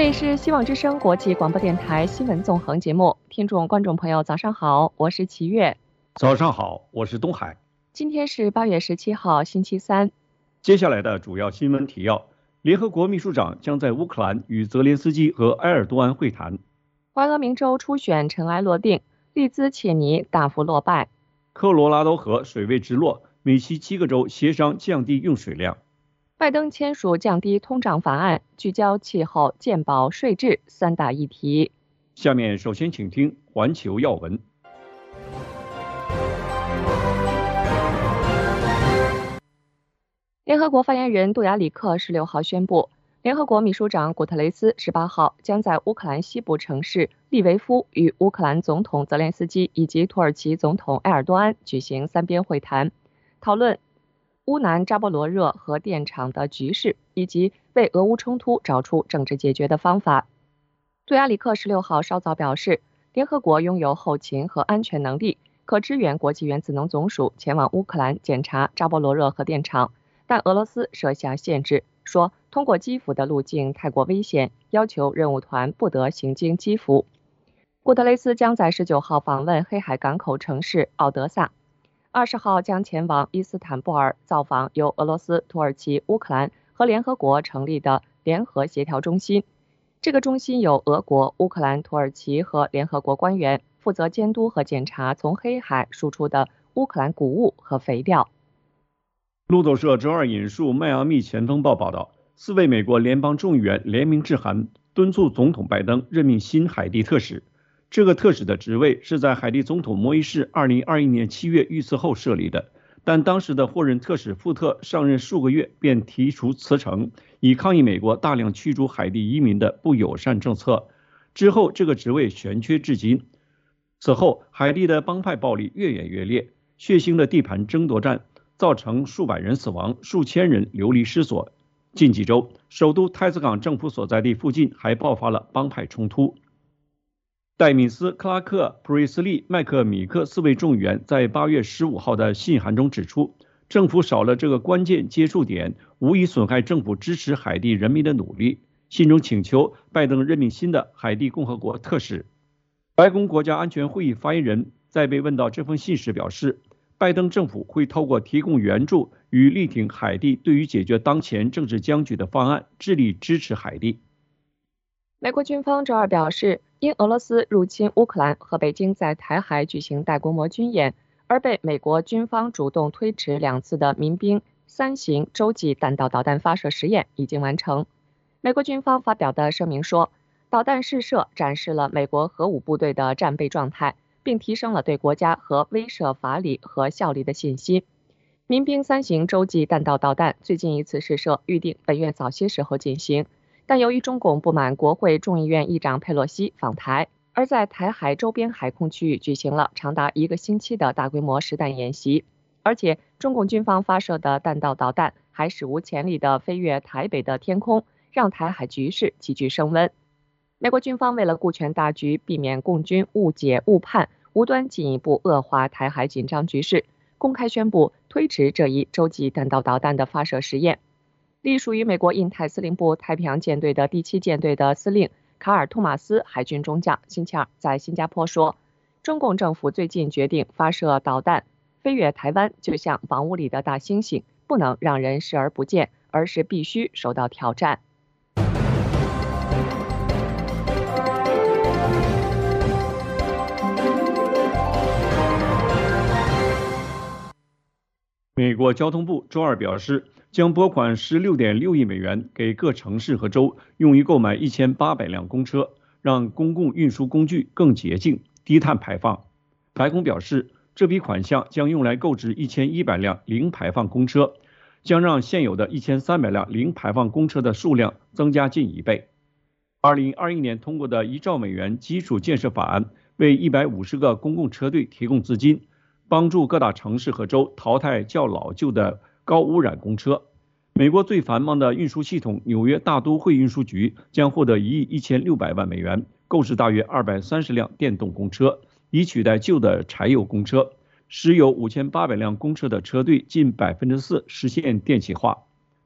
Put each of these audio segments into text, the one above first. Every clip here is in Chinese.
这里是希望之声国际广播电台新闻纵横节目，听众观众朋友早上好，我是齐月。 早上好，我是东海。 今天是8月17号星期三。 接下来的主要新闻提要：联合国秘书长将在乌克兰与泽连斯基和埃尔多安会谈。 怀俄明州初选尘埃落定，利兹切尼大幅落败。 科罗拉多河水位直落，美西7个州协商降低用水量。 拜登签署降低通胀法案，聚焦气候、健保、税制3大议题。 下面首先请听环球要闻。 联合国发言人杜亚里克16号宣布，联合国秘书长古特雷斯18号将在乌克兰西部城市利维夫与乌克兰总统泽连斯基以及土耳其总统埃尔多安举行3边会谈，讨论乌南扎波罗热核电厂的局势，以及为俄乌冲突找出政治解决的方法。杜亚里克16号稍早表示，联合国拥有后勤和安全能力，可支援国际原子能总署前往乌克兰检查扎波罗热核电厂，但俄罗斯设下限制，说通过基辅的路径太过危险，要求任务团不得行经基辅。古特雷斯将在19号访问黑海港口城市奥德萨，20号将前往伊斯坦布尔造访由俄罗斯、土耳其、乌克兰和联合国成立的联合协调中心。这个中心由俄国、乌克兰、土耳其和联合国官员负责监督和检查从黑海输出的乌克兰谷物和肥料。 路透社周二引述迈阿密前锋报报道，4位美国联邦众议员联名致函，敦促总统拜登任命新海地特使。这个特使的职位是在海地总统摩伊士2021年7月遇刺后设立的，但当时的获任特使富特上任数个月便提出辞呈，以抗议美国大量驱逐海地移民的不友善政策。之后这个职位悬缺至今。此后海地的帮派暴力越演越烈，血腥的地盘争夺战造成数百人死亡，数千人流离失所。近几周，首都太子港政府所在地附近还爆发了帮派冲突。戴米斯、克拉克、普瑞斯利、麦克米克4位众议员在8月15号的信函中指出，政府少了这个关键接触点，无疑损害政府支持海地人民的努力。信中请求拜登任命新的海地共和国特使。白宫国家安全会议发言人在被问到这封信时表示，拜登政府会透过提供援助与力挺海地对于解决当前政治僵局的方案，致力支持海地。 美国军方周二表示，因俄罗斯入侵乌克兰和北京在台海举行大规模军演，而被美国军方主动推迟2次的民兵3型洲际弹道导弹发射实验已经完成。美国军方发表的声明说，导弹试射展示了美国核武部队的战备状态，并提升了对国家和威慑法理和效力的信心。民兵3型洲际弹道导弹最近一次试射预定本月早些时候进行，但由于中共不满国会众议院议长佩洛西访台，而在台海周边海空区域举行了长达1个星期的大规模实弹演习，而且中共军方发射的弹道导弹还史无前例地飞越台北的天空，让台海局势急剧升温。美国军方为了顾全大局，避免共军误解误判，无端进一步恶化台海紧张局势，公开宣布推迟这一洲际弹道导弹的发射实验。隶属于美国印太司令部太平洋舰队的第7舰队的司令卡尔·托马斯海军中将星期二在新加坡说，中共政府最近决定发射导弹飞越台湾，就像房屋里的大猩猩，不能让人视而不见，而是必须受到挑战。 美国交通部周二表示，将拨款16.6亿美元给各城市和州，用于购买1800辆公车，让公共运输工具更洁净、低碳排放。白宫表示，这笔款项将用来购置1100辆零排放公车，将让现有的1300辆零排放公车的数量增加近1倍。2021年通过的1兆美元基础建设法案为150个公共车队提供资金，帮助各大城市和州淘汰较老旧的高污染公车。美国最繁忙的运输系统纽约大都会运输局将获得1亿1600万美元，购置大约230辆电动公车，以取代旧的柴油公车，使有5800辆公车的车队近4%实现电气化。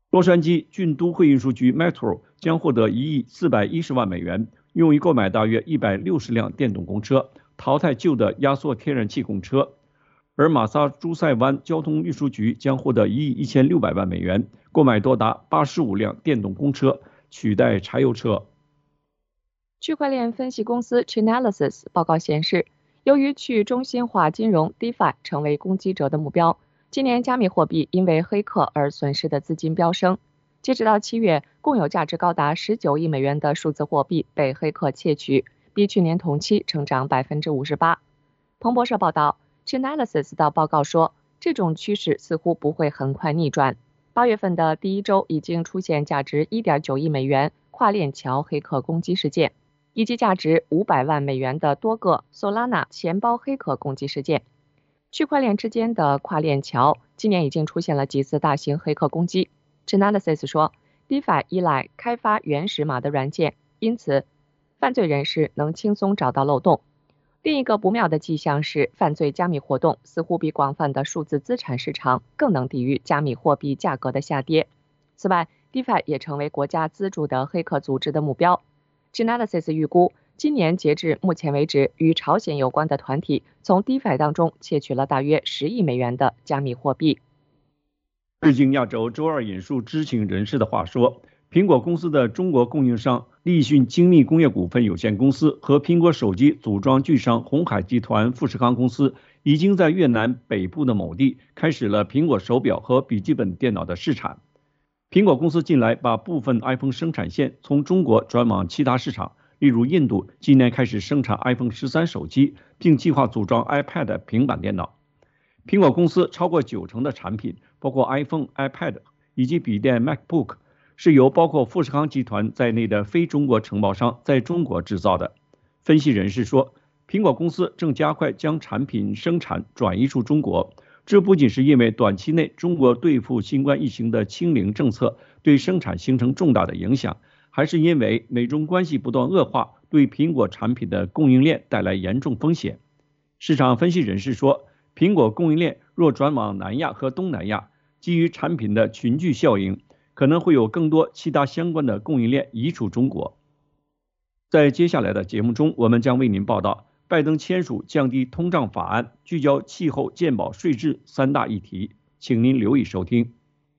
洛杉矶郡都会运输局 Metro 将获得1亿410万美元，用于购买大约160辆电动公车，淘汰旧的压缩天然气公车。而马萨诸塞湾交通运输局将获得1亿1600万美元，购买多达85辆电动公车，取代柴油车。 区块链分析公司 Chainalysis 报告显示，由于去中心化金融 DeFi 成为攻击者的目标，今年加密货币因为黑客而损失的资金飙升。截止到7月，共有价值高达19亿美元的数字货币被黑客窃取，比去年同期成长58%。彭博社报道 ，Chainalysis 的报告说，这种趋势似乎不会很快逆转。8月份的第一周已经出现价值1.9亿美元跨链桥黑客攻击事件，以及价值500万美元的多个 Solana 钱包黑客攻击事件。区块链之间的跨链桥今年已经出现了几次大型黑客攻击。Chainalysis 说 ，DeFi 依赖开发原始码的软件，因此犯罪人士能轻松找到漏洞。另一个不妙的迹象是，犯罪加密活动似乎比广泛的数字资产市场更能抵御加密货币价格的下跌。此外 ，DeFi 也成为国家资助的黑客组织的目标。Chainalysis 预估，今年截至目前为止，与朝鲜有关的团体从 DeFi 当中窃取了大约10亿美元的加密货币。 日经亚洲周二引述知情人士的话说，苹果公司的中国供应商立讯精密工业股份有限公司和苹果手机组装巨商鸿海集团富士康公司已经在越南北部的某地开始了苹果手表和笔记本电脑的试产。苹果公司近来把部分 iPhone 生产线从中国转往其他市场，例如印度今年开始生产 iPhone 13手机，并计划组装 iPad 平板电脑。苹果公司超过90%的产品，包括 iPhone、iPad 以及笔电 MacBook， 是由包括富士康集团在内的非中国承包商在中国制造的。分析人士说，苹果公司正加快将产品生产转移出中国，这不仅是因为短期内中国对付新冠疫情的清零政策对生产形成重大的影响，还是因为美中关系不断恶化对苹果产品的供应链带来严重风险。市场分析人士说，苹果供应链若转往南亚和东南亚，基于产品的群聚效应，可能会有更多其他相关的供应链移出中国。在接下来的节目中，我们将为您报道拜登签署降低通胀法案，聚焦气候、健保、税制3大议题，请您留意收听。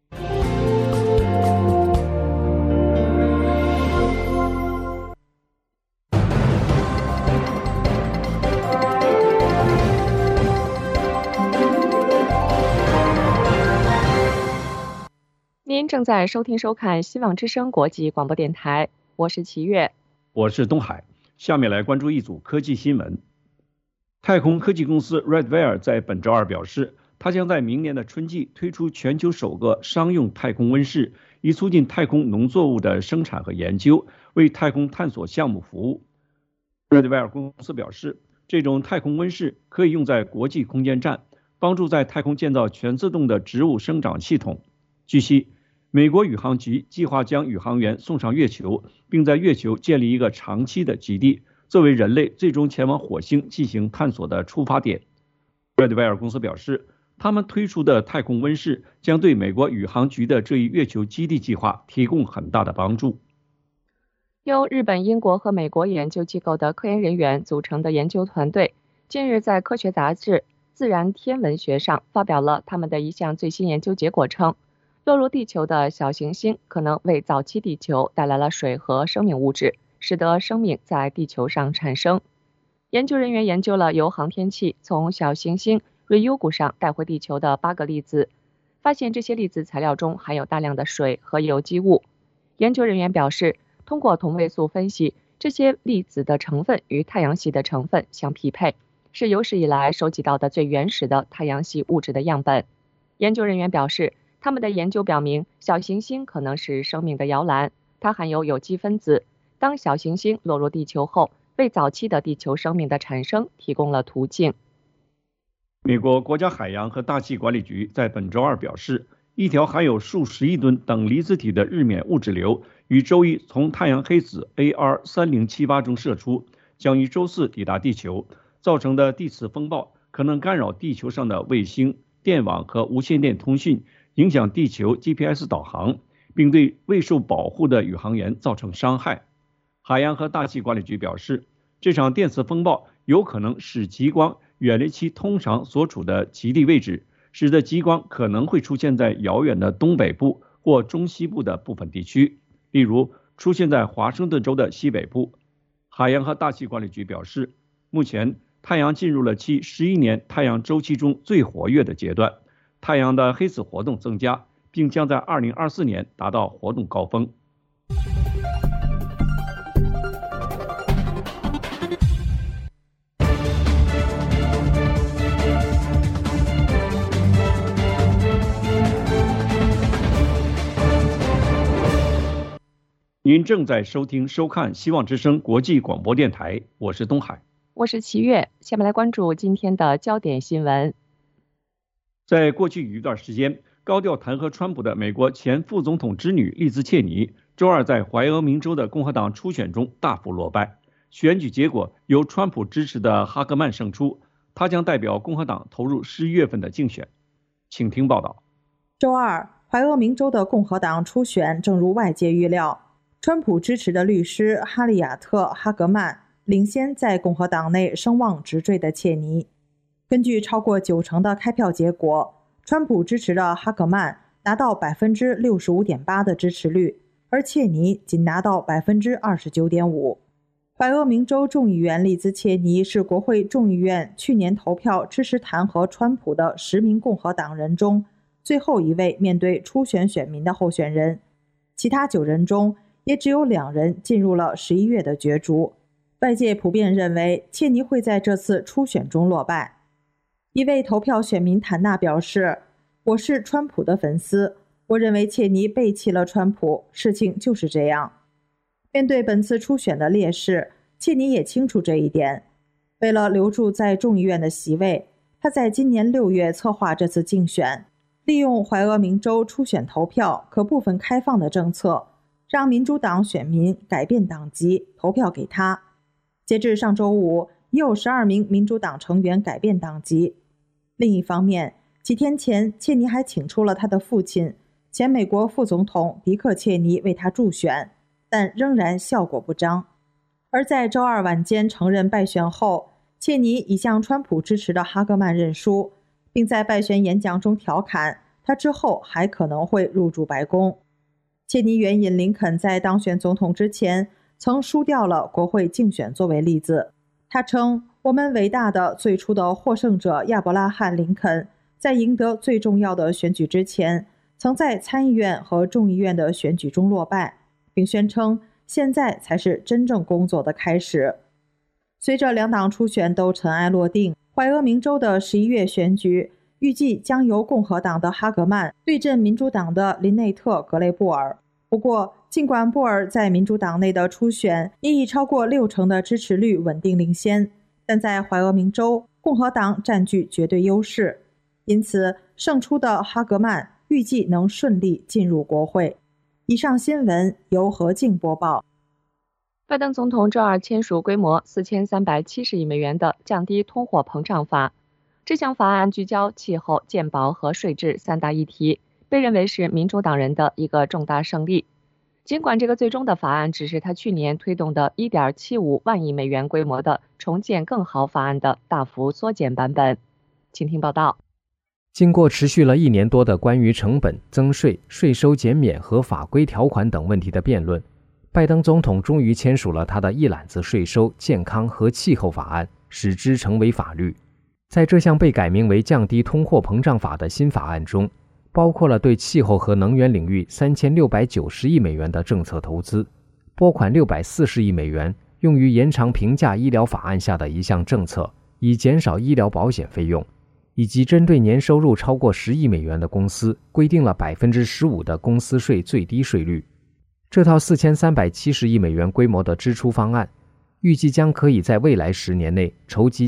您正在收听收看希望之声国际广播电台，我是齐月， 我是东海。下面来关注一组科技新闻。太空科技公司 Redwire 在本周二表示，它将在明年的春季推出全球首个商用太空温室，以促进太空农作物的生产和研究，为太空探索项目服务。Redwire 公司表示，这种太空温室可以用在国际空间站，帮助在太空建造全自动的植物生长系统。据悉，美国宇航局计划将宇航员送上月球，并在月球建立一个长期的基地，作为人类最终前往火星进行探索的出发点。Redwire 公司表示，他们推出的太空温室将对美国宇航局的这一月球基地计划提供很大的帮助。 由日本、英国和美国研究机构的科研人员组成的研究团队，近日在科学杂志《自然天文学》上发表了他们的一项最新研究结果，称落入地球的小行星可能为早期地球带来了水和生命物质，使得生命在地球上产生。研究人员研究了由航天器从小行星 Ryugu 上带回地球的8个粒子，发现这些粒子材料中含有大量的水和有机物。研究人员表示，通过同位素分析，这些粒子的成分与太阳系的成分相匹配，是有史以来收集到的最原始的太阳系物质的样本。研究人员表示，他们的研究表明，小行星可能是生命的摇篮，它含有有机分子。当小行星落入地球后，为早期的地球生命的产生提供了途径。 美国国家海洋和大气管理局在本周二表示，一条含有数十亿吨等离子体的日冕物质流于周一从太阳黑子 AR3078 中射出，将于周四抵达地球，造成的地磁风暴可能干扰地球上的卫星、电网和无线电通讯，影响地球 GPS 导航， 并对未受保护的宇航员造成伤害。海洋和大气管理局表示，这场电磁风暴有可能使极光远离其通常所处的极地位置，使得极光可能会出现在遥远的东北部或中西部的部分地区，例如出现在华盛顿州的西北部。海洋和大气管理局表示，目前太阳进入了其11年太阳周期中最活跃的阶段，太阳的黑子活动增加，并将在2024年达到活动高峰。您正在收看希望之声国际广播电台，我是东海， 我是齐月。下面来关注今天的焦点新闻。 在过去一段时间，高调弹劾川普的美国前副总统之女丽兹切尼，周二在怀俄明州的共和党初选中大幅落败。选举结果由川普支持的哈格曼胜出，他将代表共和党投入11月份的竞选。请听报道。 周二，怀俄明州的共和党初选正如外界预料，川普支持的律师哈利亚特·哈格曼领先在共和党内声望直坠的切尼。根据超过90%的开票结果，川普支持的哈格曼达到 65.8% 的支持率，而切尼仅拿到 29.5%。怀俄明州众议员丽兹切尼是国会众议院去年投票支持弹劾川普的10名共和党人中最后一位面对初选选民的候选人，其他9人中也只有2人进入了11月的角逐。外界普遍认为切尼会在这次初选中落败。一位投票选民坦纳表示，我是川普的粉丝，我认为切尼背弃了川普，事情就是这样。面对本次初选的劣势，切尼也清楚这一点。为了留住在众议院的席位，他在今年6月策划这次竞选，利用怀俄明州初选投票可部分开放的政策，让民主党选民改变党籍投票给他。截至上周五，已有12名民主党成员改变党籍。另一方面，几天前切尼还请出了他的父亲，前美国副总统迪克·切尼为他助选，但仍然效果不彰。而在周二晚间承认败选后，切尼已向川普支持的哈格曼认输，并在败选演讲中调侃他之后还可能会入驻白宫。切尼援引林肯在当选总统之前曾输掉了国会竞选作为例子。他称，我们伟大的最初的获胜者亚伯拉罕·林肯在赢得最重要的选举之前，曾在参议院和众议院的选举中落败，并宣称现在才是真正工作的开始。随着两党初选都尘埃落定，怀俄明州的11月选举预计将由共和党的哈格曼对阵民主党的林内特·格雷布尔。不过，尽管布尔在民主党内的初选也以超过60%的支持率稳定领先，但在怀俄明州，共和党占据绝对优势，因此胜出的哈格曼预计能顺利进入国会。以上新闻由何静播报。 拜登总统周二签署规模4370亿美元的降低通货膨胀法。这项法案聚焦气候、健保和税制3大议题，被认为是民主党人的一个重大胜利。尽管这个最终的法案只是他去年推动的1.75万亿美元规模的重建更好法案的大幅缩减版本。请听报道。 经过持续了1年多的关于成本、增税、税收减免和法规条款等问题的辩论，拜登总统终于签署了他的一揽子税收、健康和气候法案，使之成为法律。在这项被改名为降低通货膨胀法的新法案中，包括了对气候和能源领域3690亿美元的政策投资，拨款640亿美元用于延长平价医疗法案下的一项政策，以减少医疗保险费用，以及针对年收入超过10亿美元的公司规定了 15% 的公司税最低税率。这套4370亿美元规模的支出方案，预计将可以在未来10年内筹集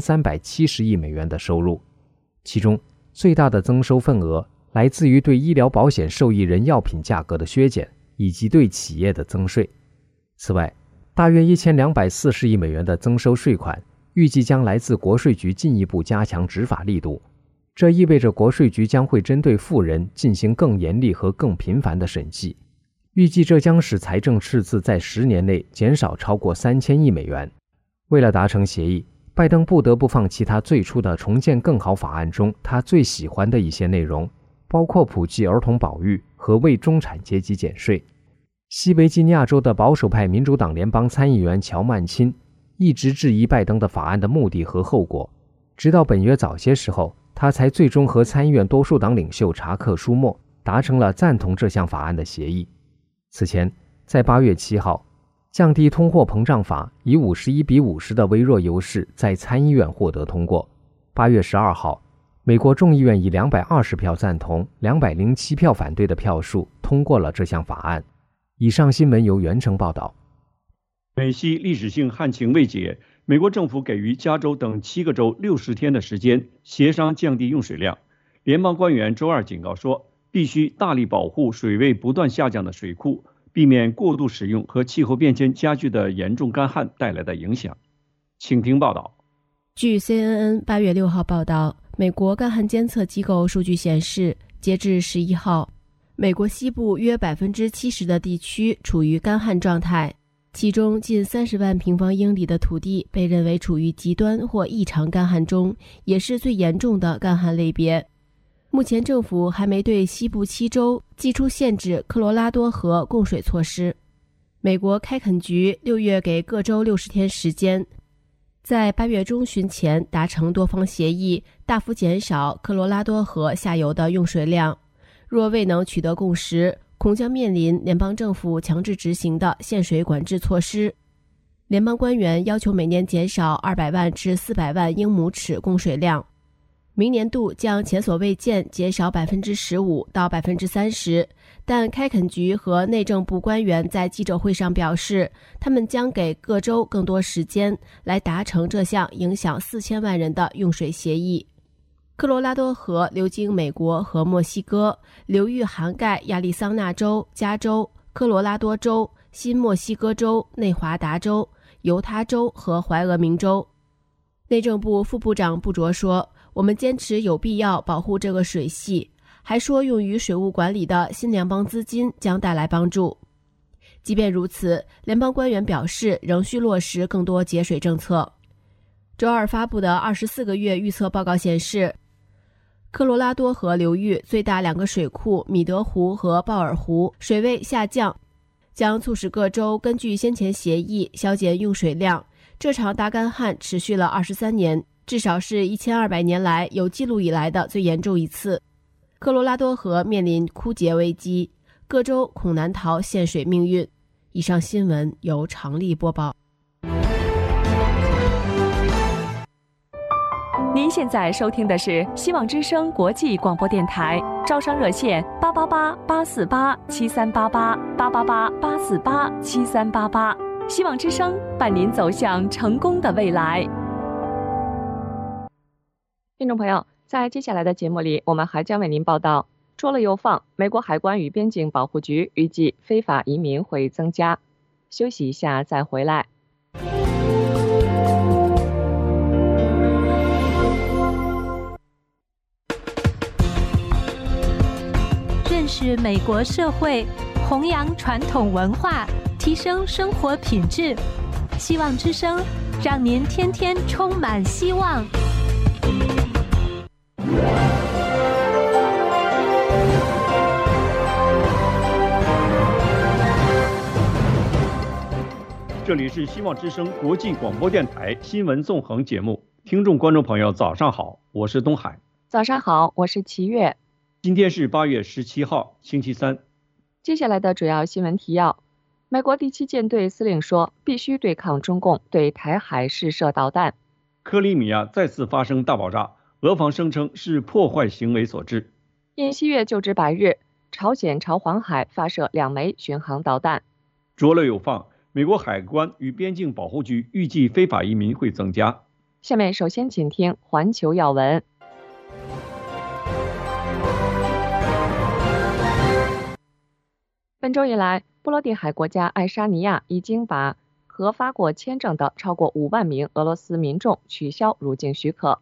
7370亿美元的收入，其中最大的增收份额来自于对医疗保险受益人药品价格的削减，以及对企业的增税。此外，大约1240亿美元的增收税款预计将来自国税局进一步加强执法力度， 这意味着国税局将会针对富人进行更严厉和更频繁的审计，预计这将使财政赤字在10年内减少超过3000亿美元。为了达成协议，拜登不得不放弃他最初的重建更好法案中他最喜欢的一些内容，包括普及儿童保育和为中产阶级减税。西维吉尼亚州的保守派民主党联邦参议员乔曼钦一直质疑拜登的法案的目的和后果，直到本月早些时候，他才最终和参议院多数党领袖查克·舒默达成了赞同这项法案的协议。此前，在8月7号，降低通货膨胀法以51-50的微弱优势在参议院获得通过。8月12号，美国众议院以220票赞同、207票反对的票数通过了这项法案。以上新闻由袁成报道。 美西历史性旱情未解，美国政府给予加州等7个州60天的时间协商降低用水量。联邦官员周二警告说，必须大力保护水位不断下降的水库，避免过度使用和气候变迁加剧的严重干旱带来的影响。请听报道。 据 CNN 8月6号报道，美国干旱监测机构数据显示，截至11号，美国西部约70%的地区处于干旱状态，其中近30万平方英里的土地被认为处于极端或异常干旱中，也是最严重的干旱类别。目前政府还没对西部7州寄出限制科罗拉多河供水措施。美国开垦局6月给各州60天时间，在8月中旬前达成多方协议，大幅减少科罗拉多河下游的用水量。若未能取得共识，恐将面临联邦政府强制执行的限水管制措施。联邦官员要求每年减少200万至400万英亩尺供水量，明年度将前所未见减少15%到30%。但开垦局和内政部官员在记者会上表示，他们将给各州更多时间来达成这项影响4000万人的用水协议。科罗拉多河流经美国和墨西哥，流域涵盖亚利桑那州、加州、科罗拉多州、新墨西哥州、内华达州、犹他州和怀俄明州。内政部副部长布卓说，我们坚持有必要保护这个水系，还说用于水务管理的新联邦资金将带来帮助。即便如此，联邦官员表示仍需落实更多节水政策。周二发布的24个月预测报告显示，科罗拉多河流域最大2个水库米德湖和鲍尔湖水位下降，将促使各州根据先前协议削减用水量。这场大干旱持续了23年，至少是1200年来有记录以来的最严重一次。科罗拉多河面临枯竭危机，各州恐难逃限水命运。以上新闻由常丽播报。 您现在收听的是希望之声国际广播电台，招商热线888-848-7388，888-848-7388，希望之声伴您走向成功的未来。 听众朋友，在接下来的节目里，我们还将为您报道：捉了又放，美国海关与边境保护局预计非法移民会增加。休息一下再回来。 认识美国社会，弘扬传统文化，提升生活品质。希望之声，让您天天充满希望。 这里是希望之声国际广播电台新闻纵横节目，听众观众朋友早上好，我是东海。 早上好，我是齐月。 今天是8月17号，星期三。 接下来的主要新闻提要：美国第7舰队司令说，必须对抗中共对台海试射导弹。 克里米亚再次发生大爆炸，俄方声称是破坏行为所致。 因西越就职100日，朝鲜朝黄海发射2枚巡航导弹。 捉了又放，美国海关与边境保护局预计非法移民会增加。 下面首先请听环球要闻。本周以来，波罗的海国家爱沙尼亚已经把核发过签证的超过5万名俄罗斯民众取消入境许可。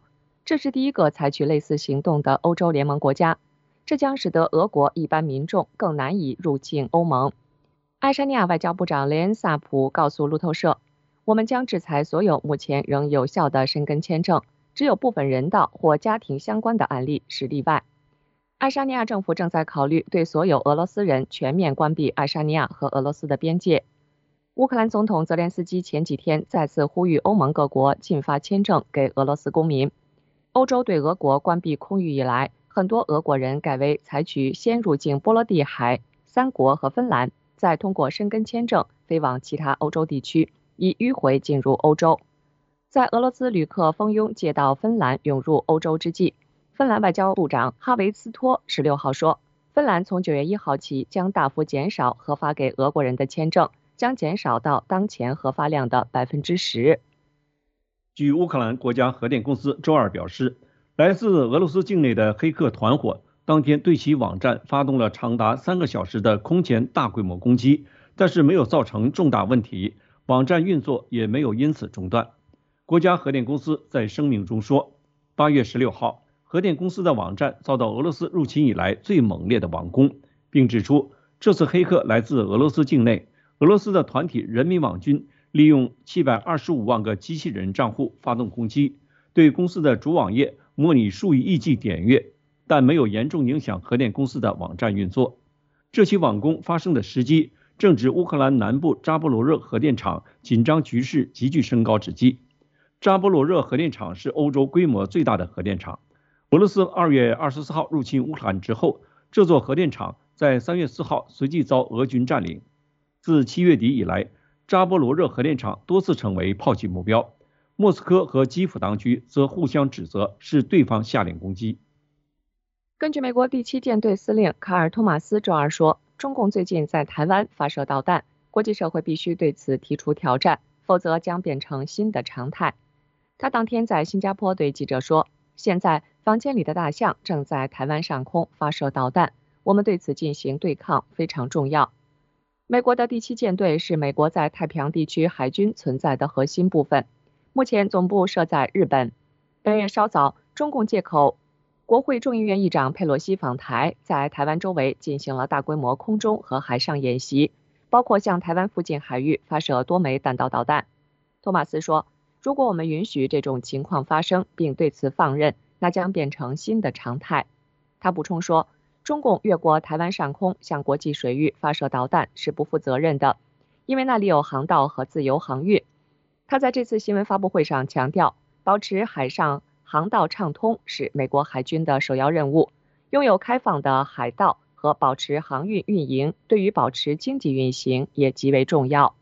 这是第一个采取类似行动的欧洲联盟国家，这将使得俄国一般民众更难以入境欧盟。爱沙尼亚外交部长雷恩萨普告诉路透社，我们将制裁所有目前仍有效的申根签证，只有部分人道或家庭相关的案例是例外。爱沙尼亚政府正在考虑对所有俄罗斯人全面关闭爱沙尼亚和俄罗斯的边界。乌克兰总统泽连斯基前几天再次呼吁欧盟各国禁发签证给俄罗斯公民。欧洲对俄国关闭空域以来，很多俄国人改为采取先入境波罗的海3国和芬兰，再通过申根签证飞往其他欧洲地区，以迂回进入欧洲。在俄罗斯旅客蜂拥借道芬兰涌入欧洲之际，芬兰外交部长哈维斯托16号说，芬兰从9月1号起将大幅减少核发给俄国人的签证，将减少到当前核发量的10%。 据乌克兰国家核电公司周二表示，来自俄罗斯境内的黑客团伙当天对其网站发动了长达3个小时的空前大规模攻击，但是没有造成重大问题，网站运作也没有因此中断。国家核电公司在声明中说，8月16号，核电公司的网站遭到俄罗斯入侵以来最猛烈的网攻，并指出这次黑客来自俄罗斯境内，俄罗斯的团体人民网军利用725万个机器人账户发动攻击，对公司的主网页模拟数以亿计点阅，但没有严重影响核电公司的网站运作。这起网攻发生的时机正值乌克兰南部扎波罗热核电厂紧张局势急剧升高之际。扎波罗热核电厂是欧洲规模最大的核电厂。俄罗斯2月24号入侵乌克兰之后，这座核电厂在3月4号随即遭俄军占领。自7月底以来，扎波罗热核电厂多次成为炮击目标。莫斯科和基辅当局则互相指责是对方下令攻击。 根据美国第7舰队司令卡尔·托马斯周二说，中共最近在台湾发射导弹，国际社会必须对此提出挑战，否则将变成新的常态。他当天在新加坡对记者说，现在房间里的大象正在台湾上空发射导弹，我们对此进行对抗非常重要。美国的第7舰队是美国在太平洋地区海军存在的核心部分，目前总部设在日本。本月稍早，中共借口国会众议院议长佩洛西访台，在台湾周围进行了大规模空中和海上演习，包括向台湾附近海域发射多枚弹道导弹。托马斯说，如果我们允许这种情况发生并对此放任，那将变成新的常态。他补充说，中共越过台湾上空向国际水域发射导弹是不负责任的，因为那里有航道和自由航运。他在这次新闻发布会上强调，保持海上航道畅通是美国海军的首要任务，拥有开放的海道和保持航运运营对于保持经济运行也极为重要。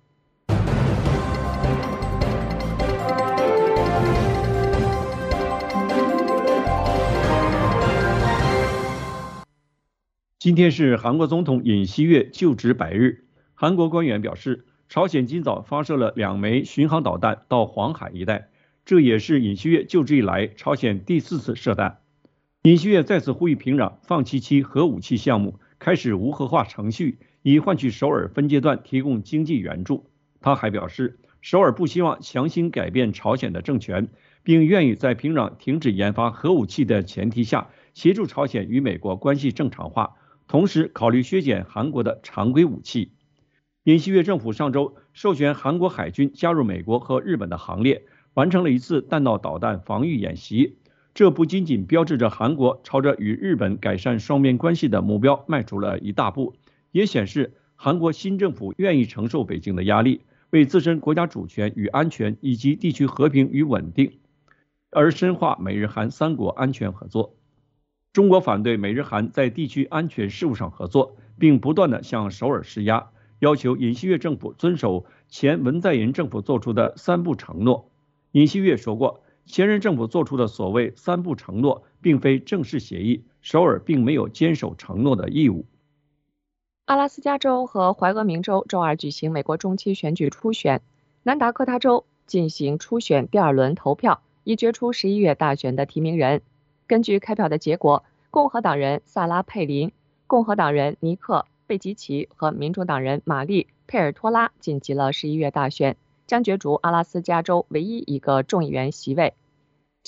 今天是韩国总统尹锡悦就职100日。韩国官员表示，朝鲜今早发射了2枚巡航导弹到黄海一带，这也是尹锡悦就职以来朝鲜第4次射弹。尹锡悦再次呼吁平壤放弃其核武器项目，开始无核化程序，以换取首尔分阶段提供经济援助。他还表示，首尔不希望强行改变朝鲜的政权，并愿意在平壤停止研发核武器的前提下，协助朝鲜与美国关系正常化，同时考虑削减韩国的常规武器。尹锡悦政府上周授权韩国海军加入美国和日本的行列，完成了一次弹道导弹防御演习。这不仅仅标志着韩国朝着与日本改善双边关系的目标迈出了一大步，也显示韩国新政府愿意承受北京的压力，为自身国家主权与安全以及地区和平与稳定而深化美日韩3国安全合作。中国反对美日韩在地区安全事务上合作，并不断地向首尔施压，要求尹锡悦政府遵守前文在寅政府做出的3不承诺。尹锡悦说过，前任政府做出的所谓3不承诺并非正式协议，首尔并没有坚守承诺的义务。 阿拉斯加州和怀俄明州周二举行美国中期选举初选，南达科他州进行初选第2轮投票，以决出11月大选的提名人。根据开票的结果，共和党人萨拉·佩林、共和党人尼克·贝吉奇和民主党人玛丽·佩尔托拉晋级了11月大选，将角逐阿拉斯加州唯一一个众议员席位。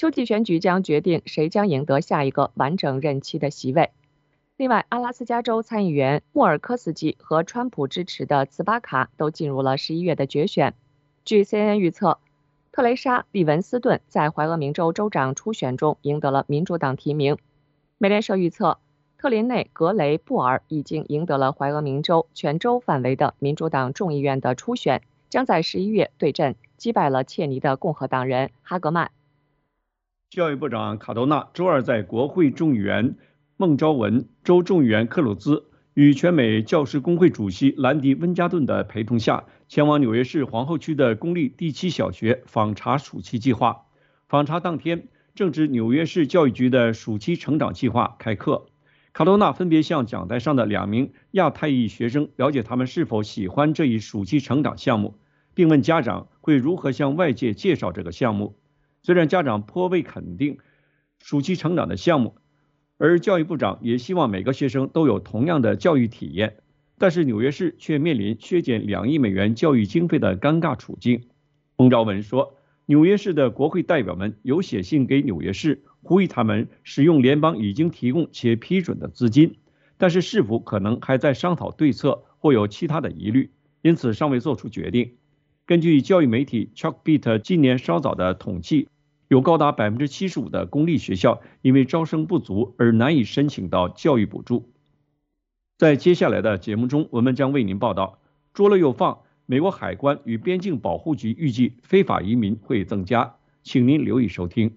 秋季选举将决定谁将赢得下一个完整任期的席位。另外，阿拉斯加州参议员穆尔科斯基和川普支持的茨巴卡都进入了11月的决选。据 CNN 预测，特蕾莎·利文斯顿在怀俄明州州长初选中赢得了民主党提名。美联社预测，特林内·格雷布尔已经赢得了怀俄明州全州范围的民主党众议院的初选，将在11月对阵击败了切尼的共和党人哈格曼。 教育部长卡多纳周二在国会众议员孟昭文、州众议员克鲁兹与全美教师工会主席兰迪·温加顿的陪同下，前往纽约市皇后区的公立第7小学访查暑期计划。访查当天，正值纽约市教育局的暑期成长计划开课。卡多纳分别向讲台上的2名亚太裔学生了解他们是否喜欢这一暑期成长项目，并问家长会如何向外界介绍这个项目。虽然家长颇为肯定暑期成长的项目，而教育部长也希望每个学生都有同样的教育体验，但是纽约市却面临削减2亿美元教育经费的尴尬处境。孟昭文说，纽约市的国会代表们有写信给纽约市，呼吁他们使用联邦已经提供且批准的资金，但是是否可能还在商讨对策或有其他的疑虑，因此尚未做出决定。根据教育媒体 Chalkbeat 今年稍早的统计，有高达 75% 的公立学校因为招生不足而难以申请到教育补助。在接下来的节目中，我们将为您报道，捉了又放，美国海关与边境保护局预计非法移民会增加，请您留意收听。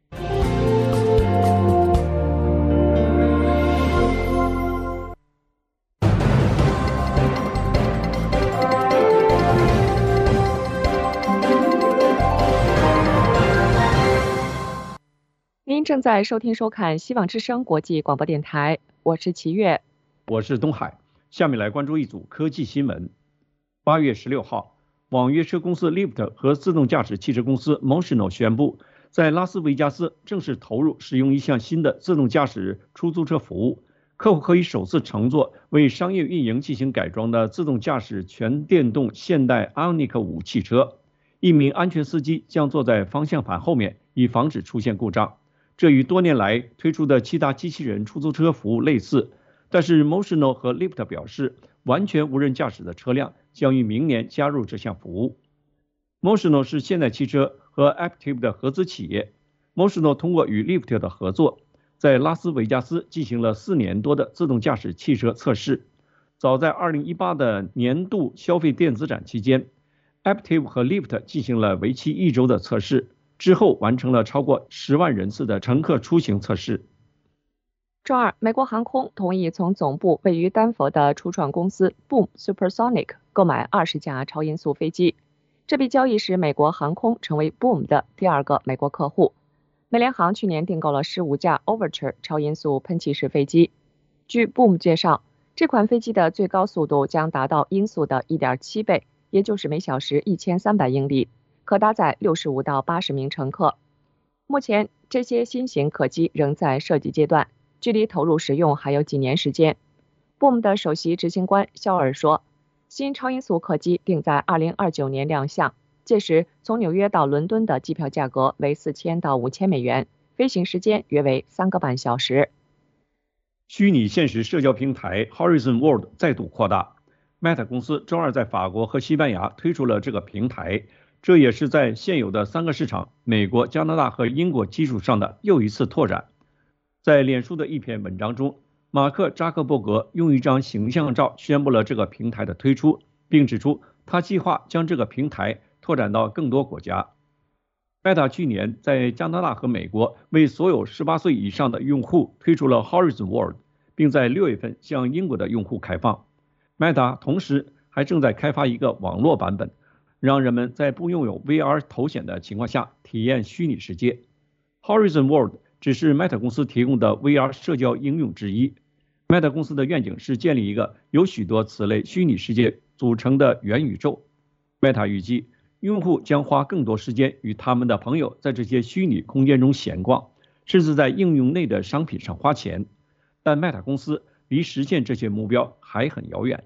您正在收听收看希望之声国际广播电台，我是齐月， 我是东海。下面来关注一组科技新闻。8月16号，网约车公司 Lyft 和自动驾驶汽车公司 Motional 宣布，在拉斯维加斯正式投入使用一项新的自动驾驶出租车服务，客户可以首次乘坐为商业运营进行改装的自动驾驶全电动现代 Ioniq 5汽车，一名安全司机将坐在方向盘后面，以防止出现故障。这与多年来推出的其他机器人出租车服务类似，但是 Motional 和 Lyft 表示，完全无人驾驶的车辆将于明年加入这项服务。Motional 是现代汽车和 Aptiv 的合资企业。Motional 通过与 Lyft 的合作，在拉斯维加斯进行了4年多的自动驾驶汽车测试。早在2018的年度消费电子展期间， Aptiv 和 Lyft 进行了为期1周的测试，之后完成了超过10万人次的乘客出行测试。 周二，美国航空同意从总部位于丹佛的初创公司 Boom Supersonic 购买20架超音速飞机。这笔交易使美国航空成为 Boom 的第2个美国客户。美联航去年订购了15架 Overture 超音速喷气式飞机。据 Boom 介绍，这款飞机的最高速度将达到音速的 1.7 倍，也就是每小时1300英里，可搭载65到80名乘客。目前，这些新型客机仍在设计阶段，距离投入使用还有几年时间。Boom 的首席执行官肖尔说，新超音速客机定在2029年亮相，届时从纽约到伦敦的机票价格为4000到5000美元，飞行时间约为3个半小时。 虚拟现实社交平台 Horizon World 再度扩大。Meta 公司周二在法国和西班牙推出了这个平台，这也是在现有的3个市场美国、加拿大和英国基础上的又一次拓展。在脸书的一篇文章中，马克·扎克伯格用一张形象照宣布了这个平台的推出，并指出他计划将这个平台拓展到更多国家。Meta 去年在加拿大和美国为所有18岁以上的用户推出了 Horizon World， 并在6月份向英国的用户开放。Meta 同时还正在开发一个网络版本，让人们在不拥有 VR 头显的情况下体验虚拟世界。Horizon World 只是 Meta 公司提供的 VR 社交应用之一。Meta 公司的愿景是建立一个由许多此类虚拟世界组成的元宇宙。Meta 预计，用户将花更多时间与他们的朋友在这些虚拟空间中闲逛，甚至在应用内的商品上花钱。但 Meta 公司离实现这些目标还很遥远。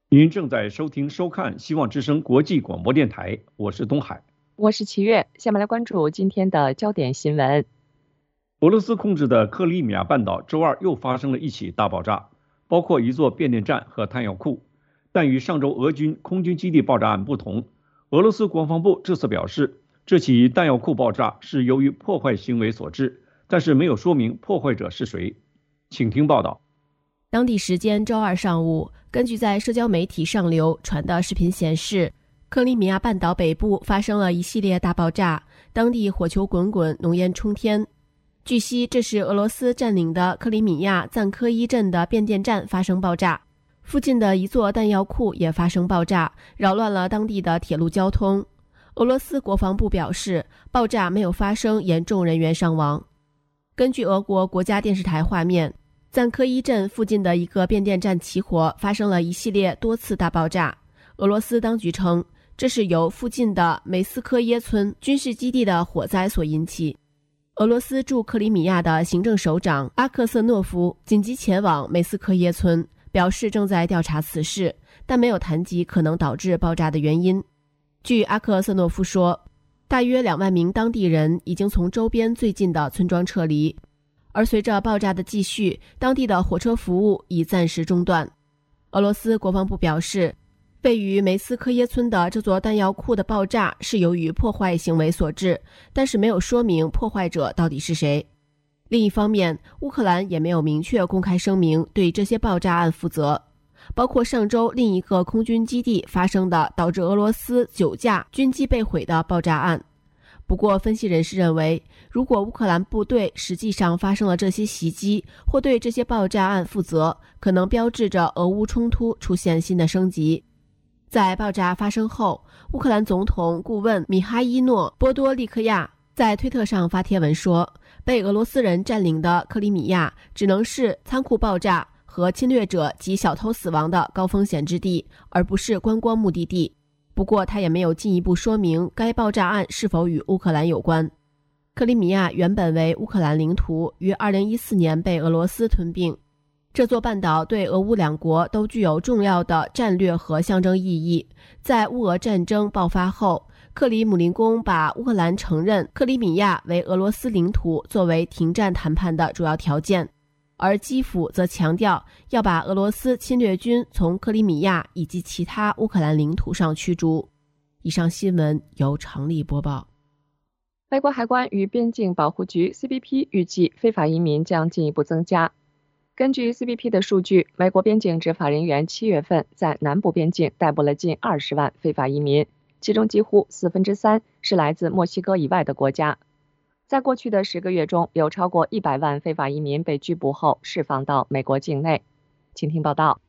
您正在收看希望之声国际广播电台，我是东海， 我是齐月。下面来关注今天的焦点新闻。 俄罗斯控制的克里米亚半岛周二又发生了一起大爆炸，包括一座变电站和弹药库。但与上周俄军空军基地爆炸案不同，俄罗斯国防部这次表示，这起弹药库爆炸是由于破坏行为所致，但是没有说明破坏者是谁。请听报道。 当地时间周二上午，根据在社交媒体上流传的视频显示，克里米亚半岛北部发生了一系列大爆炸，当地火球滚滚，浓烟冲天。据悉，这是俄罗斯占领的克里米亚赞科伊镇的变电站发生爆炸，附近的一座弹药库也发生爆炸，扰乱了当地的铁路交通。俄罗斯国防部表示，爆炸没有发生严重人员伤亡。根据俄国国家电视台画面，赞科伊镇附近的一个变电站起火，发生了一系列多次大爆炸。俄罗斯当局称，这是由附近的梅斯科耶村军事基地的火灾所引起。俄罗斯驻克里米亚的行政首长阿克瑟诺夫紧急前往梅斯科耶村，表示正在调查此事，但没有谈及可能导致爆炸的原因。据阿克瑟诺夫说，大约2万名当地人已经从周边最近的村庄撤离，而随着爆炸的继续，当地的火车服务已暂时中断。俄罗斯国防部表示，位于梅斯科耶村的这座弹药库的爆炸是由于破坏行为所致，但是没有说明破坏者到底是谁。另一方面，乌克兰也没有明确公开声明对这些爆炸案负责，包括上周另一个空军基地发生的导致俄罗斯9架军机被毁的爆炸案。不过，分析人士认为，如果乌克兰部队实际上发生了这些袭击，或对这些爆炸案负责，可能标志着俄乌冲突出现新的升级。在爆炸发生后，乌克兰总统顾问米哈伊诺·波多利克亚在推特上发帖文说，被俄罗斯人占领的克里米亚只能是仓库爆炸和侵略者及小偷死亡的高风险之地，而不是观光目的地。不过他也没有进一步说明该爆炸案是否与乌克兰有关。克里米亚原本为乌克兰领土，于2014年被俄罗斯吞并。这座半岛对俄乌两国都具有重要的战略和象征意义。在乌俄战争爆发后，克里姆林宫把乌克兰承认克里米亚为俄罗斯领土作为停战谈判的主要条件，而基辅则强调要把俄罗斯侵略军从克里米亚以及其他乌克兰领土上驱逐。以上新闻由常丽播报。 美国海关与边境保护局 CBP 预计非法移民将进一步增加。根据 CBP 的数据，美国边境执法人员7月份在南部边境逮捕了近20万非法移民，其中几乎3/4是来自墨西哥以外的国家。在过去的10个月中，有超过100万非法移民被拘捕后释放到美国境内。请听报道。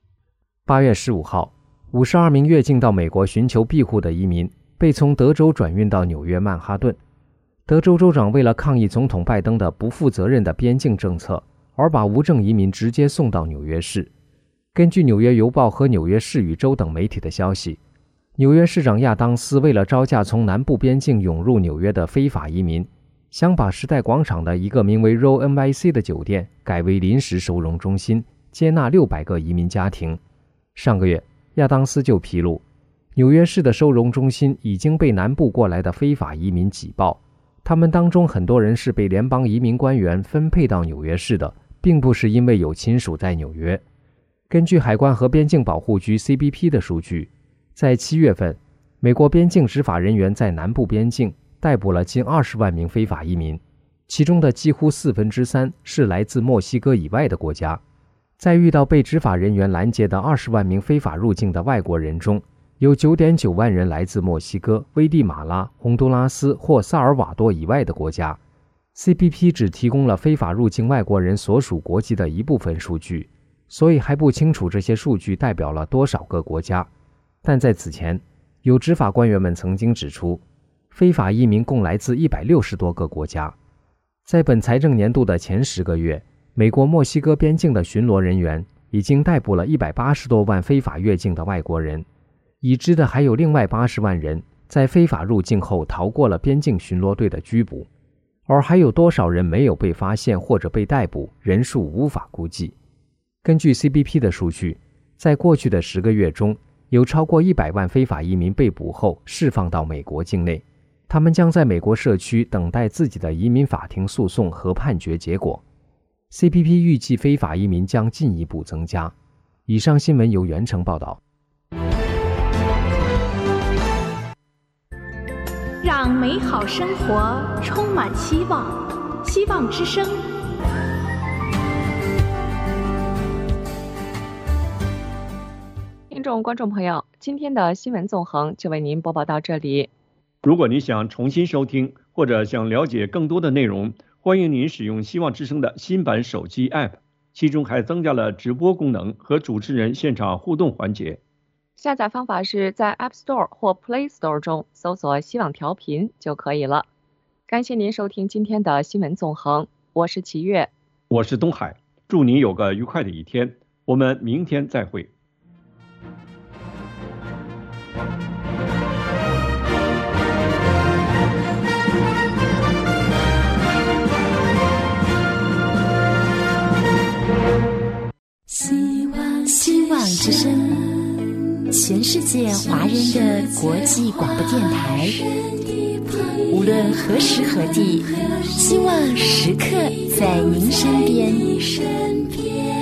8月15号，52名越境到美国寻求庇护的移民被从德州转运到纽约曼哈顿。德州州长为了抗议总统拜登的不负责任的边境政策，而把无证移民直接送到纽约市。根据纽约邮报和纽约市与州等媒体的消息，纽约市长亚当斯为了招架从南部边境涌入纽约的非法移民，想把时代广场的一个名为 Row NYC 的酒店改为临时收容中心，接纳600个移民家庭。上个月，亚当斯就披露，纽约市的收容中心已经被南部过来的非法移民挤爆，他们当中很多人是被联邦移民官员分配到纽约市的，并不是因为有亲属在纽约。根据海关和边境保护局 CBP 的数据，在7月份，美国边境执法人员在南部边境逮捕了近20万名非法移民，其中的几乎3/4是来自墨西哥以外的国家。在遇到被执法人员拦截的20万名非法入境的外国人中，有 9.9 万人来自墨西哥、危地马拉、洪都拉斯或萨尔瓦多以外的国家。CBP 只提供了非法入境外国人所属国籍的一部分数据，所以还不清楚这些数据代表了多少个国家。但在此前，有执法官员们曾经指出，非法移民共来自160多个国家。在本财政年度的前10个月，美国墨西哥边境的巡逻人员已经逮捕了180多万非法越境的外国人，已知的还有另外80万人在非法入境后逃过了边境巡逻队的拘捕，而还有多少人没有被发现或者被逮捕，人数无法估计。根据 CBP 的数据，在过去的10个月中， 有超过100万非法移民被捕后释放到美国境内，他们将在美国社区等待自己的移民法庭诉讼和判决结果。CPP 预计非法移民将进一步增加。以上新闻由袁成报道。 让美好生活充满希望，希望之声。 听众观众朋友，今天的新闻纵横就为您播报到这里。 如果你想重新收听或者想了解更多的内容，欢迎您使用希望之声的新版手机 App， 其中还增加了直播功能和主持人现场互动环节。 下载方法是在 App Store 或 Play Store 中搜索希望调频就可以了。感谢您收听今天的新闻纵横，我是齐月， 我是东海，祝您有个愉快的一天，我们明天再会。 希望之声，全世界华人的国际广播电台。无论何时何地，希望时刻在您身边。